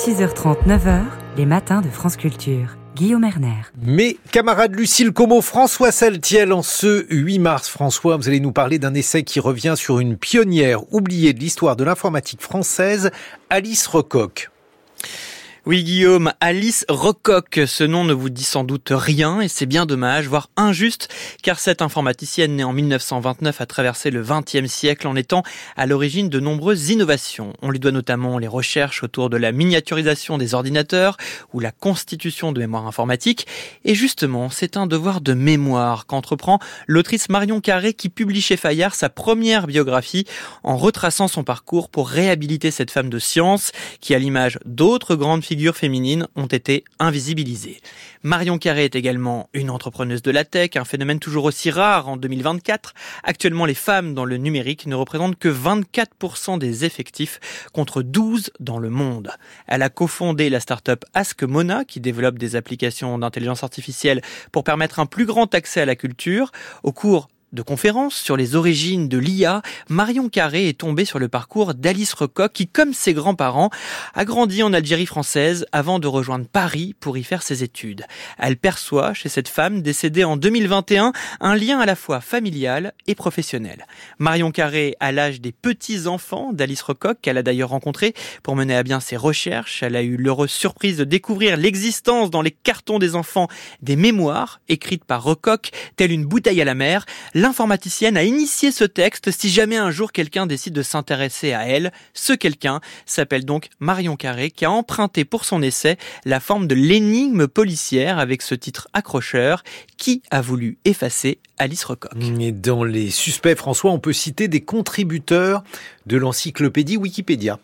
6h30, 9h, les matins de France Culture. Guillaume Erner. Mes camarades Lucille Como, François Saltiel, en ce 8 mars. François, vous allez nous parler d'un essai qui revient sur une pionnière oubliée de l'histoire de l'informatique française, Alice Rocoq. Oui Guillaume, Alice Rocoq, ce nom ne vous dit sans doute rien et c'est bien dommage, voire injuste, car cette informaticienne née en 1929 a traversé le XXe siècle en étant à l'origine de nombreuses innovations. On lui doit notamment les recherches autour de la miniaturisation des ordinateurs ou la constitution de mémoire informatique. Et justement, c'est un devoir de mémoire qu'entreprend l'autrice Marion Carré qui publie chez Fayard sa première biographie en retraçant son parcours pour réhabiliter cette femme de science qui, à l'image d'autres grandes figures féminines, ont été invisibilisées. Marion Carré est également une entrepreneuse de la tech, un phénomène toujours aussi rare en 2024. Actuellement, les femmes dans le numérique ne représentent que 24% des effectifs contre 12% dans le monde. Elle a cofondé la start-up Askmona qui développe des applications d'intelligence artificielle pour permettre un plus grand accès à la culture. Au cours de conférences sur les origines de l'IA, Marion Carré est tombée sur le parcours d'Alice Rocoq qui, comme ses grands-parents, a grandi en Algérie française avant de rejoindre Paris pour y faire ses études. Elle perçoit chez cette femme décédée en 2021 un lien à la fois familial et professionnel. Marion Carré a l'âge des petits-enfants d'Alice Rocoq qu'elle a d'ailleurs rencontré pour mener à bien ses recherches. Elle a eu l'heureuse surprise de découvrir l'existence dans les cartons des enfants des mémoires écrites par Rocoq, telle une bouteille à la mer. L'informaticienne a initié ce texte si jamais un jour quelqu'un décide de s'intéresser à elle. Ce quelqu'un s'appelle donc Marion Carré qui a emprunté pour son essai la forme de l'énigme policière avec ce titre accrocheur. Qui a voulu effacer Alice Rocoq ? Et dans les suspects, François, on peut citer des contributeurs de l'encyclopédie Wikipédia.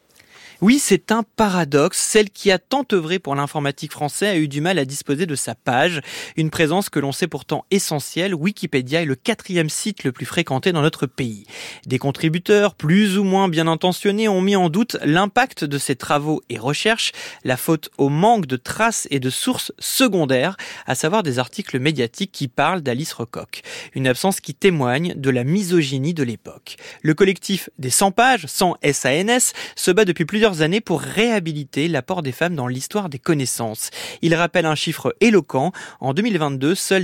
Oui, c'est un paradoxe. Celle qui a tant œuvré pour l'informatique française a eu du mal à disposer de sa page. Une présence que l'on sait pourtant essentielle. Wikipédia est le 4e site le plus fréquenté dans notre pays. Des contributeurs plus ou moins bien intentionnés ont mis en doute l'impact de ces travaux et recherches, la faute au manque de traces et de sources secondaires, à savoir des articles médiatiques qui parlent d'Alice Rocoq. Une absence qui témoigne de la misogynie de l'époque. Le collectif des 100 pages, sans SANS, se bat depuis plusieurs années pour réhabiliter l'apport des femmes dans l'histoire des connaissances. Il rappelle un chiffre éloquent. En 2022, seuls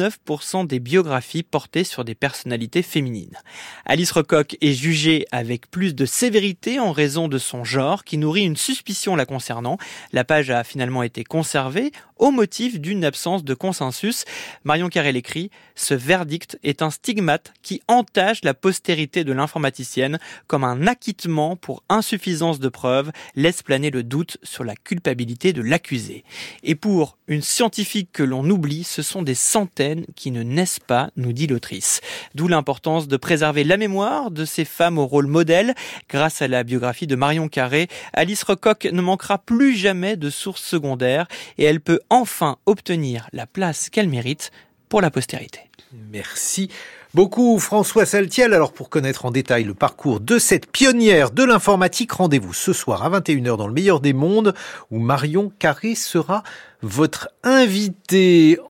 19% des biographies portaient sur des personnalités féminines. Alice Rocoq est jugée avec plus de sévérité en raison de son genre qui nourrit une suspicion la concernant. La page a finalement été conservée au motif d'une absence de consensus. Marion Carré l'écrit, ce verdict est un stigmate qui entache la postérité de l'informaticienne comme un acquittement pour insuffisance de preuves, laisse planer le doute sur la culpabilité de l'accusé. Et pour une scientifique que l'on oublie, ce sont des centaines qui ne naissent pas, nous dit l'autrice. D'où l'importance de préserver la mémoire de ces femmes au rôle modèle. Grâce à la biographie de Marion Carré, Alice Rocoq ne manquera plus jamais de sources secondaires et elle peut enfin obtenir la place qu'elle mérite pour la postérité. Merci beaucoup François Saltiel. Alors pour connaître en détail le parcours de cette pionnière de l'informatique, rendez-vous ce soir à 21h dans le meilleur des mondes où Marion Carré sera votre invitée.